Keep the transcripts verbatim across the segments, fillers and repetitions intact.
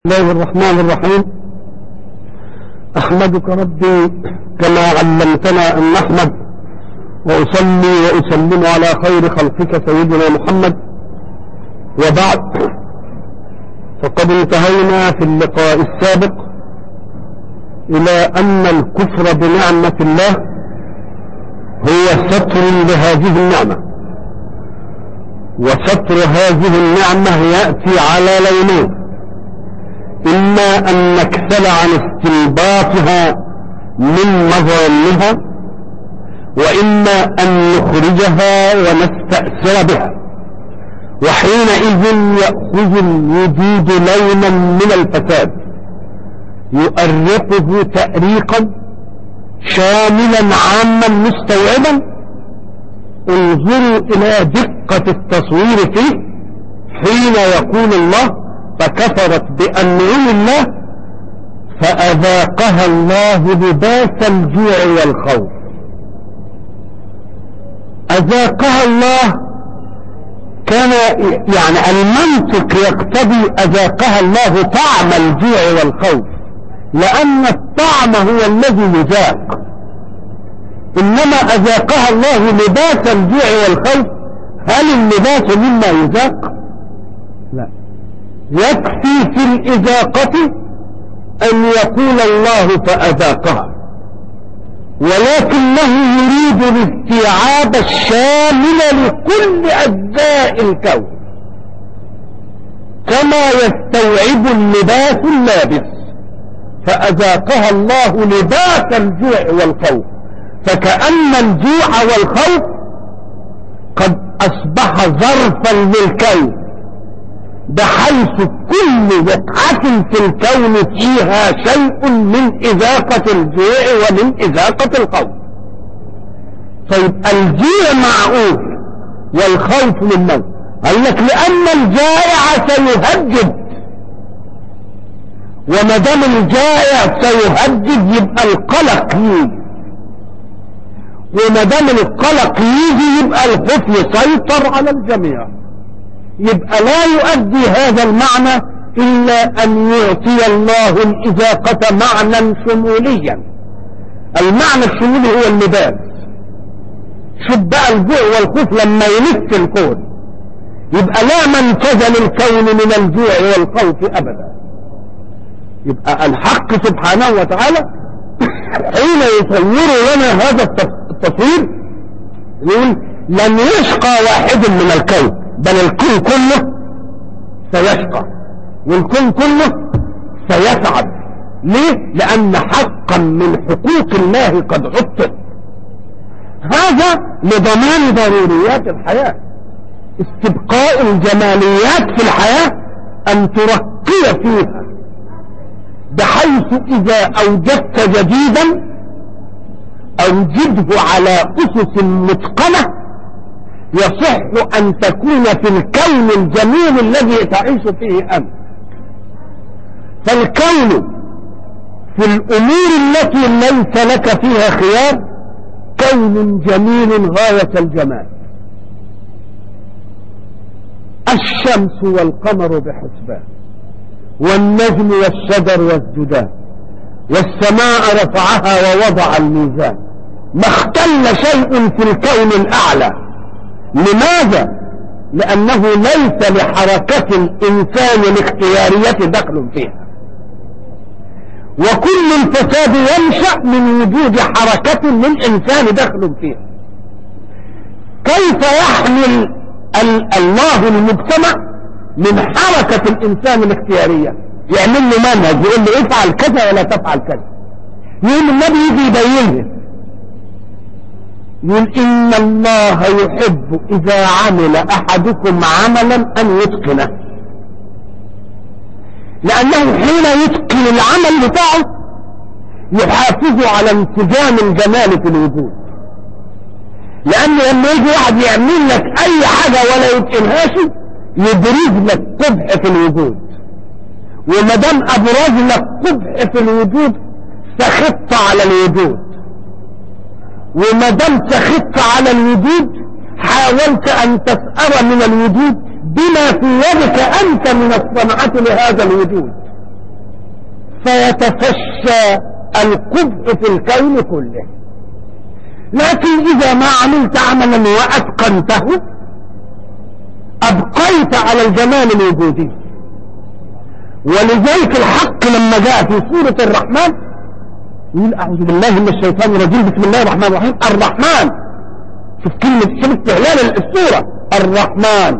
بسم الله الرحمن الرحيم. أحمدك ربي كما علمتنا أن نحمد، وأصلي وأسلم على خير خلقك سيدنا محمد، وبعد، فقد انتهينا في اللقاء السابق إلى أن الكفر بنعمة الله هو ستر لهذه النعمة، وستر هذه النعمة يأتي على لونين: إما أن نكسل عن استنباطها من مظانها، وإما أن نخرجها ونستأثر بها، وحينئذ يأخذ الوجود لونا من الفساد يؤرقه تأريقا شاملا عاما مستوعبا. انظروا إلى دقة التصوير فيه حين يقول الله: فكفرت بأنعم الله فأذاقها الله لباس الجوع والخوف. أذاقها الله، كان يعني المنطق يقتضي أذاقها الله طعم الجوع والخوف، لأن الطعم هو الذي يذاق، إنما أذاقها الله لباس الجوع والخوف. هل اللباس مما يذاق؟ لا، يكفي في الإذاقة أن يقول الله فأذاقها، ولكنه يريد الاستيعاب الشامل لكل أجزاء الكون، كما يستوعب اللباس اللابس. فأذاقها الله لباس الجوع والخوف، فكأن الجوع والخوف قد أصبح ظرفا للكون، بحيث كل وقعة في الكون فيها شيء من إذاقة الجوع ومن إذاقة الخوف. طيب الجوع معقول والخوف من موت؟ قال لك لأن الجائع سيهدد، وما دام الجائع سيهدد يبقى القلق يجي، وما دام القلق يجي يبقى الخوف يسيطر على الجميع. يبقى لا يؤدي هذا المعنى إلا أن يعطي الله الإذاقة معنى شموليا. المعنى الشمولي هو اللباس. شوف بقى الجوع والخوف لما يلف الكون، يبقى لا منفذ للكون من الجوع والخوف أبدا. يبقى الحق سبحانه وتعالى حين يصور لنا هذا التصوير يقول: لن يشقى واحد من الكون، بل الكون كله سيشقى، والكون كله سيسعد. ليه؟ لأن حقا من حقوق الله قد عطل. هذا لضمان ضروريات الحياة، استبقاء الجماليات في الحياة أن ترقي فيها، بحيث إذا أوجدت جديدا أوجده على أسس متقنة يصح أن تكون في الكون الجميل الذي تعيش فيه أنت. فالكون في الأمور التي ليس لك فيها خيار كون جميل غاية الجمال. الشمس والقمر بحسبان، والنجم والشجر والجدار، والسماء رفعها ووضع الميزان. ما اختل شيء في الكون الأعلى. لماذا؟ لأنه ليس لحركة الإنسان الاختيارية دخل فيها، وكل الفساد ينشأ من وجود حركة للإنسان دخل فيها. كيف يحمل الله المجتمع من حركة الإنسان الاختيارية؟ يعمل له منهج يقول له افعل كذا ولا تفعل كذا. يقول النبي يجي يبينه، يقول: إن الله يحب إذا عمل أحدكم عملا أن يتقنه، لأنه حين يتقن العمل بتاعه يحافظ على انسجام الجمال في الوجود. لأن لما يجي واحد يعمل لك أي حاجة ولا يتقنهاش يبرز لك قبح في الوجود، وما دام أبرز لك قبح في الوجود سخط على الوجود، وما دام سخطت على الوجود حاولت أن تسأر من الوجود بما في يدك أنت من الصنعة لهذا الوجود. فيتفشى القبح في الكون كله. لكن إذا ما عملت عملا وأتقنته أبقيت على الجمال الوجودي. ولذلك الحق لما جاء في سورة الرحمن يقول أعوذ بالله من الشيطان الرجيم بسم الله الرحمن الرحيم الرحمن. شوف كلمة شوف استهلال السورة الرحمن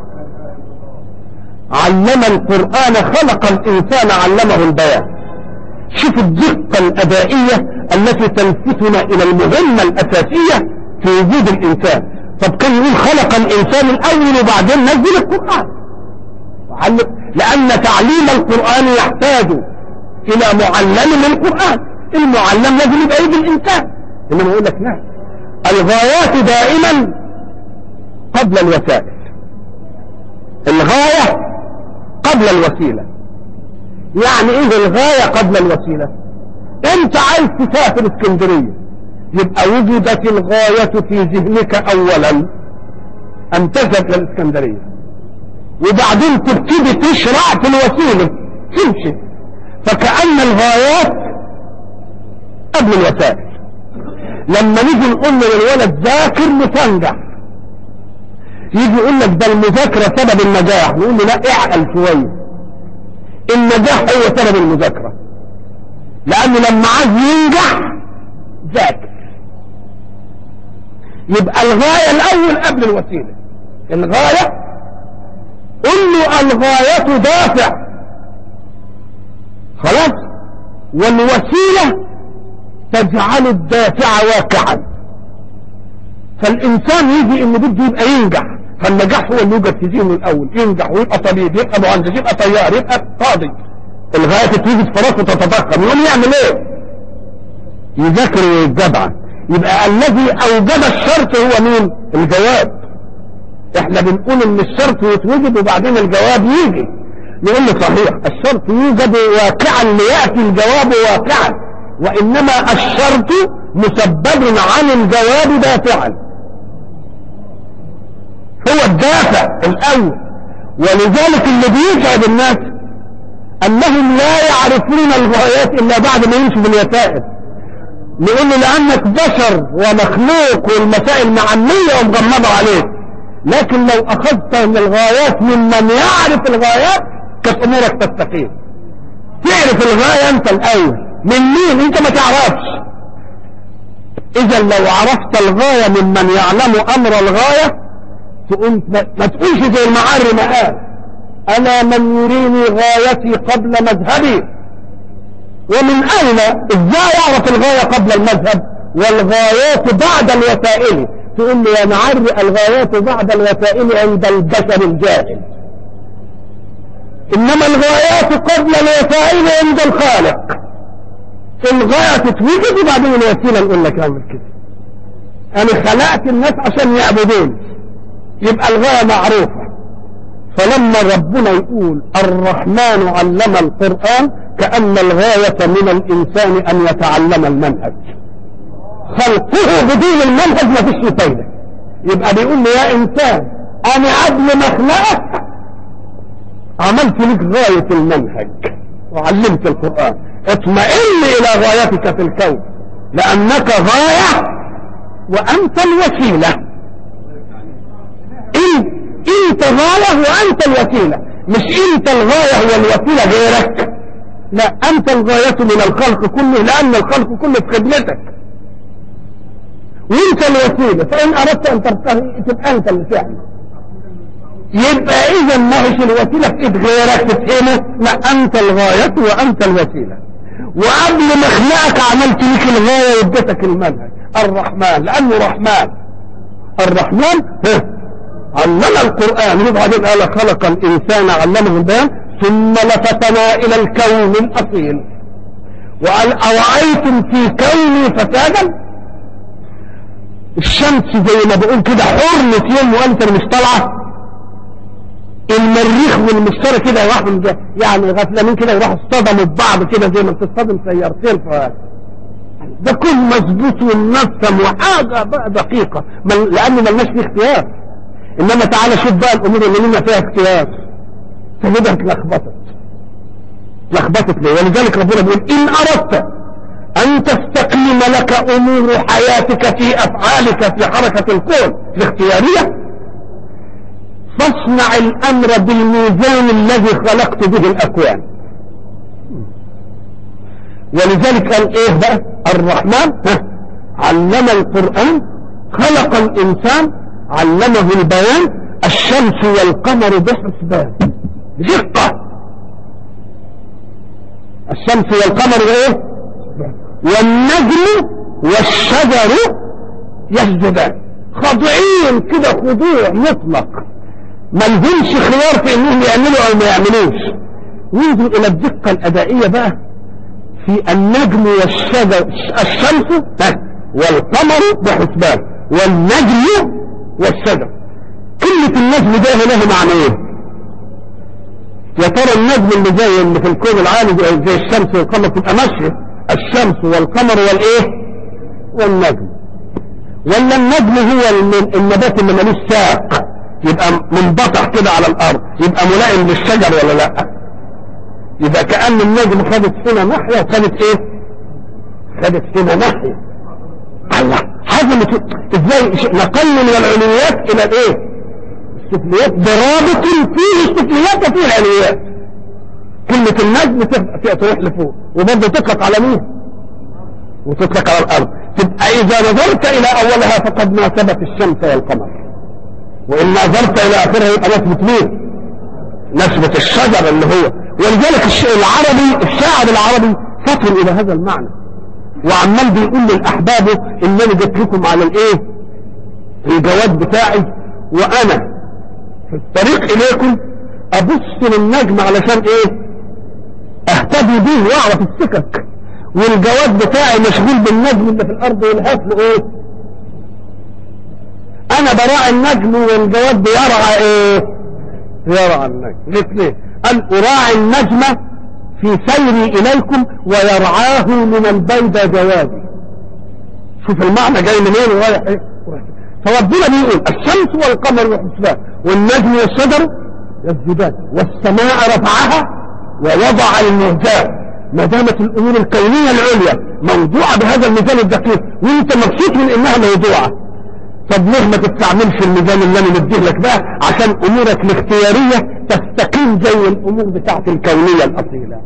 علم القرآن خلق الإنسان علمه البيان. شوف الدقة الأدائية التي تلفتنا إلى المهمة الأساسية في وجود الإنسان. طب كان يقول خلق الإنسان الأول وبعدين نزل القرآن، لأن تعليم القرآن يحتاج إلى معلم للقرآن. المعلم لازم يبقى يد الإنسان. إنما يقول لك لا، الغايات دائما قبل الوسائل، الغاية قبل الوسيلة. يعني ايه الغاية قبل الوسيلة؟ انت عايز تسافر اسكندرية، يبقى وجدت الغاية في ذهنك اولا ان تذهب الى الاسكندرية، وبعدين تبتدي تشرع في الوسيلة تمشي. فكأن الغايات قبل الوسائل. لما نيجي نقول للولد ذاكر لتنجح، يجي يقول لك ده المذاكرة سبب النجاح، نقول له لا اعقل شوية، النجاح هو سبب المذاكرة، لأنه لما عايز ينجح ذاكر. يبقى الغاية الأول قبل الوسيلة. الغاية قل له الغاية دافع خلاص، والوسيلة تجعل الدافع واقعا. فالإنسان يجي إنه بده يبقى ينجح، فالنجاح هو اللي يوجد في ذهنه الأول، ينجح ويبقى طبيب، يبقى مهندس، يبقى طيار، يبقى قاضي. الغاية تتوجد في راسه تتضخم، يقوم يعمل ايه؟ يذاكر ويتجدع. يبقى الذي أوجد الشرط هو مين؟ الجواب. احنا بنقول ان الشرط يتوجد وبعدين الجواب يجي، نقول له صحيح الشرط يوجد واقعا ليأتي الجواب واقعا، وإنما الشرط مسبب عن الجواب دافعا، هو الدافع الأول. ولذلك اللي بيسعد الناس أنهم لا يعرفون الغايات إلا بعد ما يمشوا بالوسائل. نقول له لأنك بشر ومخلوق والمسائل معمية ومغمضة عليك، لكن لو أخذت من الغايات ممن يعرف الغايات كانت أمورك تستقيم. تعرف الغاية أنت الأول من مين؟ أنت ما تعرفش. إذا لو عرفت الغاية ممن يعلم أمر الغاية تقوم ما تقولش زي المعري ما قال أنا من يريني غايتي قبل مذهبي. ومن أين إزاي يعرف الغاية قبل المذهب والغايات بعد الوسائل؟ تقول لي يا معري الغايات بعد الوسائل عند البشر الجاهل، إنما الغايات قبل الوسائل عند الخالق. الغاية تتوجد وبعدين الوسيلة نقول لك اعمل كده، أنا خلقت الناس عشان يعبدون، يبقى الغاية معروفة. فلما ربنا يقول الرحمن علم القرآن كأن الغاية من الإنسان أن يتعلم المنهج. خلقه بدون المنهج ما فيش فايدة. يبقى بيقول لي يا إنسان أنا قبل ما أخلقك عملت لك غاية المنهج وعلمت القرآن، اطمئن إلى غايتك في الكون لأنك غاية وأنت الوسيلة. إن انت غاية وانت الوسيلة، مش انت الغاية والوسيلة غيرك، لا انت الغاية من الخلق كله، لان الخلق كله في خدمتك وانت الوسيلة. فان اردت ان ترتقي تبقى انت اللي تعمل. يبقى اذا ما هيش الوسيلة في ايد غيرك تتهمه، لا انت الغاية وانت الوسيلة. وقبل ما اخلقك عملت لك الغاية واديتك المنهج الرحمن، لانه رحمن. الرحمن ها علم القرآن، وبعدين قال خلق الإنسان علمه البيان، ثم لفتنا إلى الكون الأصيل وقال أرأيتم في كوني فسادا. الشمس زي ما بقول كده حرمة يوم وأنت مش طالعة، المريخ والمشتري كده يروحوا يعني غفلانين كده يروحوا اصطدموا ببعض كده زي ما بتصطدم سيارتين، ف ده كل مظبوط والنسم وحاجة بقى دقيقة، لأنه ملناش فيه اختيار. إنما تعالى شوف بقى الأمور اللي لنا فيها اختيار تجدها اتلخبطت. لخبطت ليه؟ ولذلك ربنا بيقول إن أردت أن تستقيم لك أمور حياتك في أفعالك في حركة الكون الاختيارية، فاصنع الأمر بالميزان الذي خلقت به الأكوان. ولذلك قال إيه بقى؟ الرحمن علم القرآن، خلق الإنسان، علمه البيان، الشمس والقمر بحسبان، بدقة. الشمس والقمر ايه؟ والنجم والشجر يسجدان، خاضعين كده خضوع مطلق، ما لهمش خيار في انهم يعملوا او ما يعملوش. ينظر الى الدقة الادائية بقى في النجم والشجر، الشمس والقمر بحسبان والنجم والشجر. كلمة النجم ده له معنى ايه؟ يا ترى النجم اللي زي اللي في الكون العالي زي الشمس والقمر تبقى ماشية الشمس والقمر والايه والنجم، ولا النجم هو النبات اللي ملوش ساق يبقى منبطح كده على الارض يبقى ملائم للشجر ولا لا؟ يبقى كأن النجم خدت هنا ناحية وخدت ايه؟ خدت هنا ناحية. الله حزمت ازاي نقل من العلويات الى الايه؟ السفليات، برابط فيه السفليات وفيه العلويات. كلمة النجم تروح لفوق وبرضه تطلق على مين؟ وتطلق على الارض. تبقى اذا نظرت الى اولها فقد ناسبت الشمس والقمر، وان نظرت الى اخرها يبقى نسبة مين؟ نسبة الشجر اللي هو. ولذلك العربي الشاعر العربي فطن الى هذا المعنى، وعمال بيقول للاحبابه انني جيت لكم على الايه؟ الجواد بتاعي، وانا في الطريق اليكم ابص للنجم علشان ايه؟ اهتدي به واعرف السكك، والجواد بتاعي مشغول بالنجم اللي في الارض والهاف له ايه؟ انا براعي النجم والجواد بيرعى ايه؟ يرعى النجم. ليه؟ قال اراعي النجم في سيري اليكم ويرعاه من البيدى جوادي. شوف المعنى جاي منين ورايح ايه؟ فربنا بيقول الشمس والقمر والحسبان والنجم والشجر يسجدان والسماء رفعها ووضع الميزان. ما دامت الامور الكونيه العليا موضوعه بهذا الميزان الدقيق وانت مبسوط من انها موضوعه، طب ليه ما تستعملش الميزان اللي انا مديه لك بقى عشان امورك الاختياريه تستقيم زي الامور بتاعت الكونيه الاصيله؟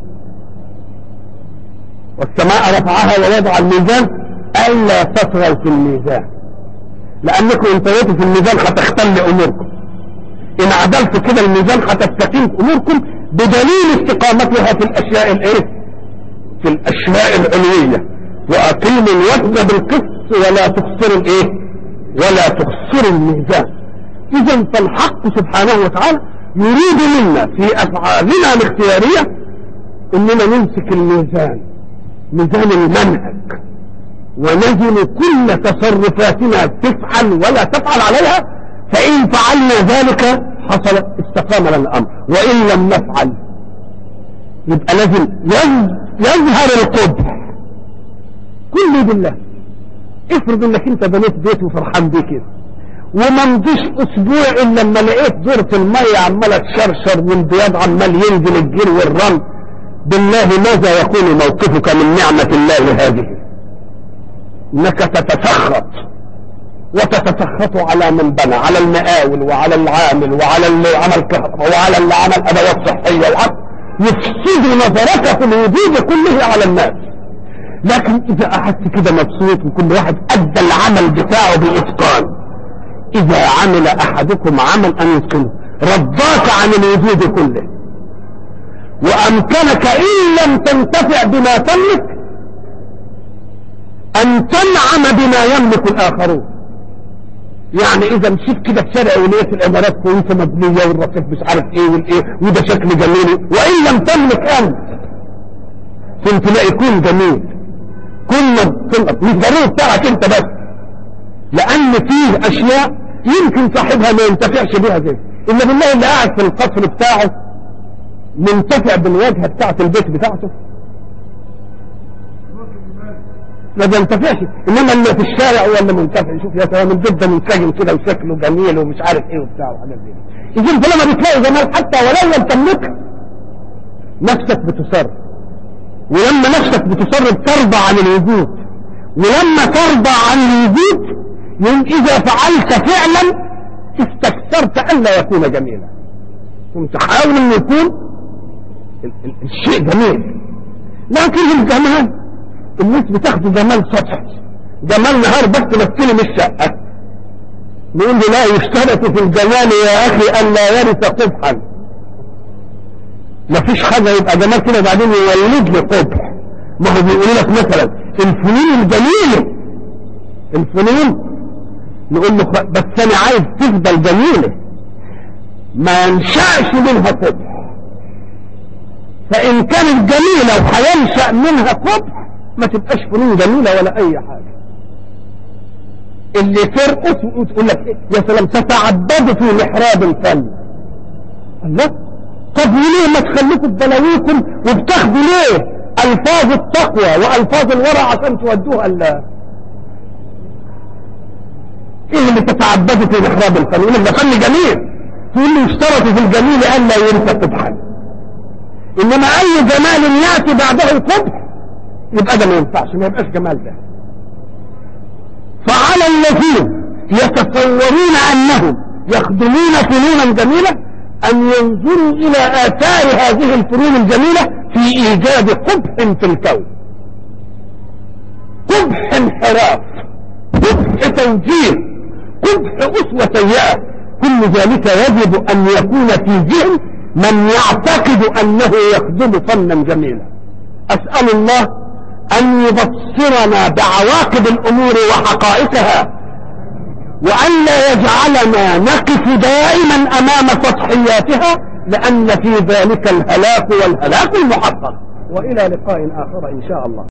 والسماء رفعها ووضع الميزان الا تطغوا في الميزان، لانكم ان طغيتوا في الميزان هتختل اموركم، ان عدلتوا كده الميزان هتستقيم اموركم بدليل استقامتها في الاشياء الايه؟ في الاشياء العلويه. واقيموا الوزن بالقسط ولا تخسروا الايه؟ ولا تخسروا الميزان. اذا فالحق سبحانه وتعالى يريد منا في افعالنا الاختياريه اننا نمسك الميزان، ميزان المنهج، ونزن كل تصرفاتنا تفعل ولا تفعل عليها، فإن فعلنا ذلك حصل استقام لنا الأمر، وإن لم نفعل يبقى لازم يظهر القبح. كل بالله افرض انك انت بنيت بيت وفرحان بيه كده وما مضيش اسبوع الا لما لقيت دورة المية عمالة تشرشر والبياض عمال ينزل الجير والرمل، بالله ماذا يكون موقفك من نعمة الله هذه؟ انك تتسخط وتتسخط على من بنى، على المقاول وعلى العامل وعلى اللي عمل كهرباء وعلى اللي عمل ادوات صحيه وعلى يفسد نظرك في الوجود كله على الناس. لكن اذا قعدت كده مبسوط وكل واحد ادى العمل بتاعه باتقان، اذا عمل احدكم عمل ان يتقنه رضاك عن الوجود كله، وامكنك ان لم تنتفع بما تملك ان تنعم بما يملك الاخرون. يعني اذا مشيت كده في شارع ولقيت العمارات كويسه مبنيه والرصيف مش عارف ايه والايه وده شكل جميل، وان لم تملك انت كنت لا يكون جميل، كل مش ضروري بتاعك انت بس، لان فيه اشياء يمكن صاحبها ما ينتفعش بيها زي الا بالله اللي قاعد في القصر بتاعه منتفع بالواجهه بتاعه البيت بتاعته ما بينتفعش، انما اللي في الشارع هو اللي منتفع. شوف يا سلام البيت ده منسجم كده وشكله جميل ومش عارف ايه وبتاع وحاجات زي كده. اذا فلما بتلاقي جمال حتى ولو لم تملكه نفسك بتصر، ولما نفسك بتصر بترضى عن الوجود، ولما ترضى عن الوجود يوم إذا فعلت فعلا استكثرت ألا يكون جميلا، كنت حاول أن يكون الشيء جميل. لكن الجمال الناس بتاخد جمال سطحي، جمال نهار بس تمثله من الشقة. نقول له لا، يشترط في الجمال يا أخي أن لا يرث قبحا. مفيش حاجة يبقى جمال كده بعدين يولد له قبح. ما هو بيقولوا لك مثلا الفنون الجميلة، الفنون نقول له بس أنا عايز تفضل جميلة ما ينشأش منها قبح. فإن كانت جميلة وهينشأ منها قبح ما تبقاش فنون جميلة ولا أي حاجة. اللي ترقص وتقول لك يا سلام تتعبد في محراب الفن. الله، طب وليه ما تخليكم بلاويكم وبتاخدوا ليه ألفاظ التقوى وألفاظ الورع عشان تودوها الله؟ ايه اللي تتعبدوا في محراب الفن؟ يقول لك ده فن جميل، تقول لي اشترطوا في الجميل ألا ينسى قبحا. إنما أي جمال يأتي بعده القبح يبقى ده ما ينفعش، ما يبقاش جمال ده. فعلى الذين يتصورون أنهم يخدمون فنونا جميلة أن ينظروا إلى آثار هذه الفنون الجميلة في إيجاد قبح في الكون، قبح انحراف، قبح توجيه، قبح أسوة سيئة. كل ذلك يجب أن يكون في ذهن من يعتقد أنه يخدم فنا جميلا. أسأل الله أن يبصرنا بعواقب الأمور وحقائقها، وأن لا يجعلنا نقف دائما أمام سطحياتها، لأن في ذلك الهلاك والهلاك المحقق. وإلى لقاء آخر إن شاء الله.